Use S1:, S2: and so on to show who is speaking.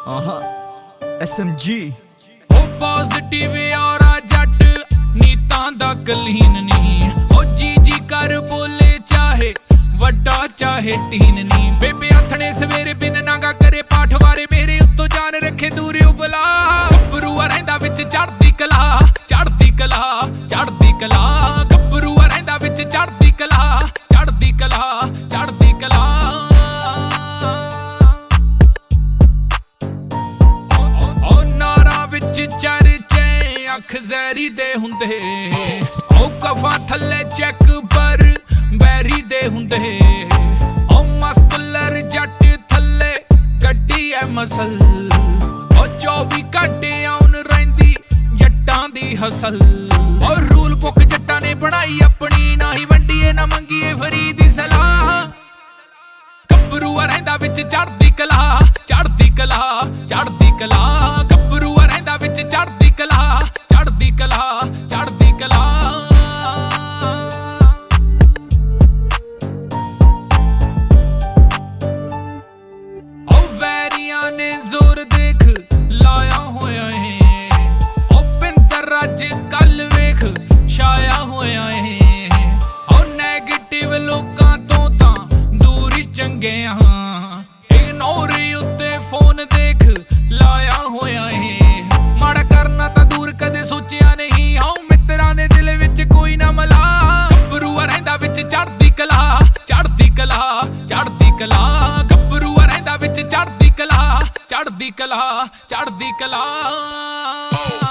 S1: SMG
S2: हो positive और जट नीतां दा कलीन नहीं हो जी कर बोले चाहे वड्डा चाहे टीन नहीं बेबे आथणे सवेरे बिन नागा करे पाठ वारे मेरे उत्तों जान रखे दूर उबला गब्बरूआ रहिंदा विच चढ़दी कला चढ़दी कला चढ़दी कला गब्बरूआ रहिंदा विच चढ़दी कला चढ़दी कला चढ़दी कला चरचे अख जहरी दे हुंदे ओ कफा थले चेक पर बैरी दे हुंदे ओ मस्कुलर जट थले गड्डी है मसल ओ 24 घंटे आउन रहिंदी जट्टां दी हसल और रूल बुक जट्टां ने बनाई अपनी ना ही वंडीए ना मंगीए फरी दी सलाह गब्बरूआ रहिंदा विच चढ़दी कला चढ़दी कला चढ़दी कला गब्बरूआ रहिंदा विच चढ़दी कला चढ़दी कला चढ़दी कला ओ वैरियां ने जोर देख लाया होया है ओ पिंतर अज कल वेख छाया होया है ओ नेगेटिव लोकां तो तां दूर ही चंगे हां इग्नोर उत्ते फोन देख लाया होया है माड़ा करना तां दूर कदे सोचिया नहीं हां मित्रां दे दिल विच कोई ना मला गब्बरूआ रहिंदा विच चढ़दी कला चढ़दी कला चढ़दी कला गब्बरूआ रहिंदा विच चढ़दी कला चढ़दी कला चढ़दी कला